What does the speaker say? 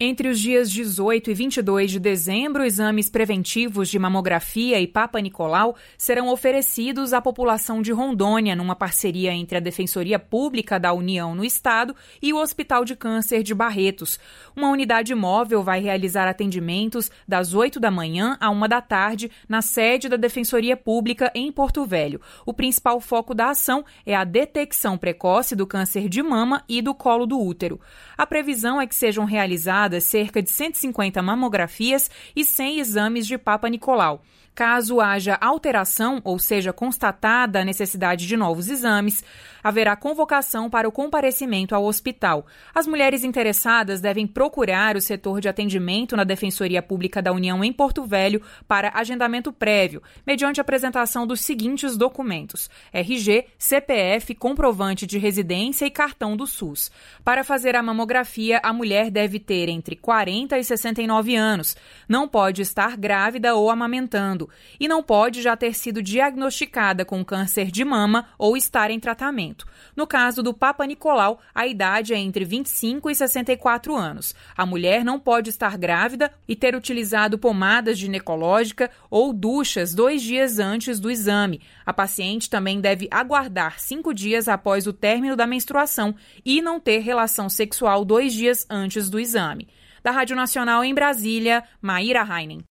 Entre os dias 18 e 22 de dezembro, exames preventivos de mamografia e Papa Nicolau serão oferecidos à população de Rondônia, numa parceria entre a Defensoria Pública da União no Estado e o Hospital de Câncer de Barretos. Uma unidade móvel vai realizar atendimentos das 8 da manhã à 1 da tarde na sede da Defensoria Pública em Porto Velho. O principal foco da ação é a detecção precoce do câncer de mama e do colo do útero. A previsão é que sejam realizadas cerca de 150 mamografias e 100 exames de Papa Nicolau. Caso haja alteração, ou seja, constatada a necessidade de novos exames, haverá convocação para o comparecimento ao hospital. As mulheres interessadas devem procurar o setor de atendimento na Defensoria Pública da União em Porto Velho para agendamento prévio, mediante apresentação dos seguintes documentos: RG, CPF, comprovante de residência e cartão do SUS. Para fazer a mamografia, a mulher deve ter entre 40 e 69 anos, não pode estar grávida ou amamentando, e não pode já ter sido diagnosticada com câncer de mama ou estar em tratamento. No caso do Papa Nicolau, a idade é entre 25 e 64 anos. A mulher não pode estar grávida e ter utilizado pomadas ginecológica ou duchas 2 dias antes do exame. A paciente também deve aguardar 5 dias após o término da menstruação e não ter relação sexual 2 dias antes do exame. Da Rádio Nacional em Brasília, Maíra Heinen.